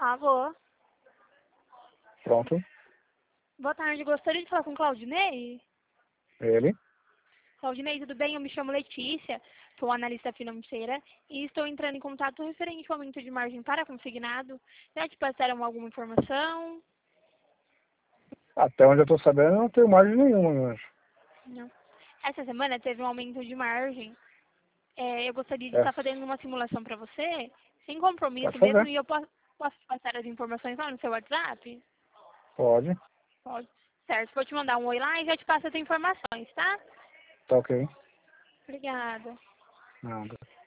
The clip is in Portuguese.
Alô? Pronto. Boa tarde, gostaria de falar com o Claudinei? Ele. Claudinei, tudo bem? Eu me chamo Letícia, sou analista financeira e estou entrando em contato referente ao aumento de margem para consignado. Já te passaram alguma informação? Até onde eu tô sabendo, eu não tenho margem nenhuma, meu anjo. Não. Essa semana teve um aumento de margem. Eu gostaria de É, estar fazendo uma simulação para você, sem compromisso pode mesmo, fazer. e eu posso passar as informações lá no seu WhatsApp? Pode. Pode. Certo, vou te mandar um oi lá e já te passo as informações, tá? Tá ok. Obrigada. Nada.